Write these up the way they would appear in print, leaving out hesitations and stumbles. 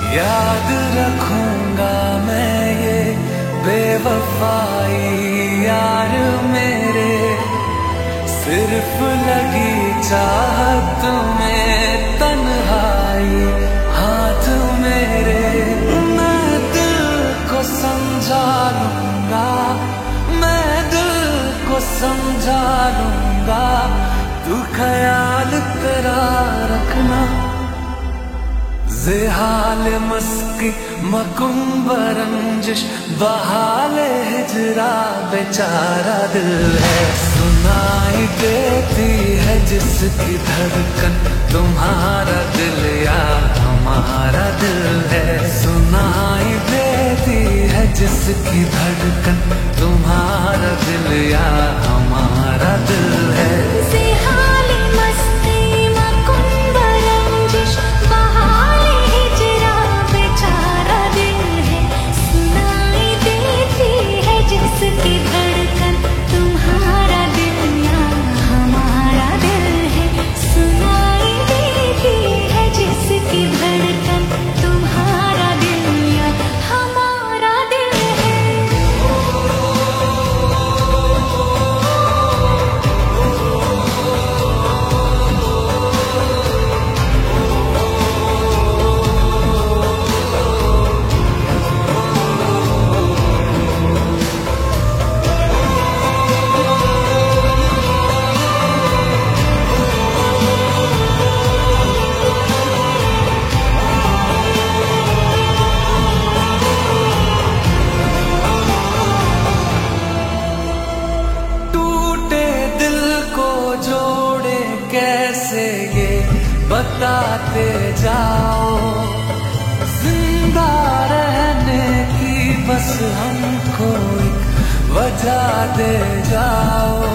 याद रखूंगा मैं ये बेवफाई यार मेरे, सिर्फ लगी चाहत में तन्हाई हाथ मेरे। मैं दिल को समझा लूंगा, मैं दिल को समझा लूंगा, तू ख्याल तेरा रखना। ज़ेहाल मस्की मकुम्बरंजिश बहाले हिजरा बेचारा दिल है, सुनाई देती है जिसकी धड़कन तुम्हारा दिल या हमारा दिल है। सुनाई देती है जिसकी धड़कन तुम्हारा दिल या हमारा दिल है। कैसे ये बताते जाओ, जिंदा रहने की बस हमको एक वजह दे जाओ।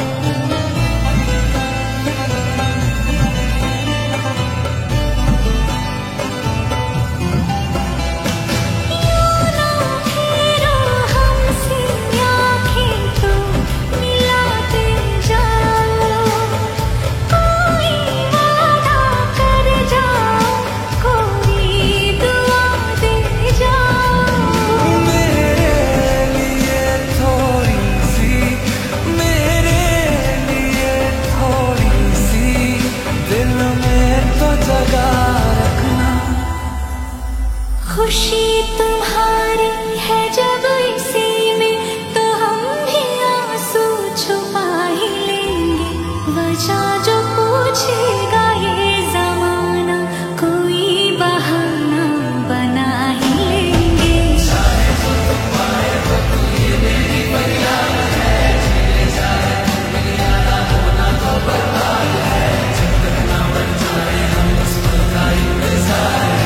खुशी तुम्हारी है जब इसी में, तो हम भी आंसू छुपा ही लेंगे। वजह जो पूछेगा ये जमाना, कोई बहाना बना ही लेंगे। चाहे तो तुम आए हो तो ये मेरी फरियाद है, जीने जाए तो मेरी आना होना तो बर्बाद है। जब तक ना बन जाए हम उस पल का इंतजार है,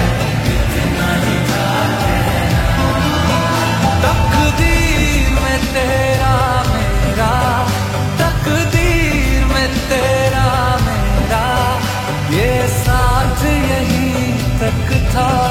तकदीर में तेरा मेरा, तकदीर में तेरा मेरा, ये साथ यहीं तक था।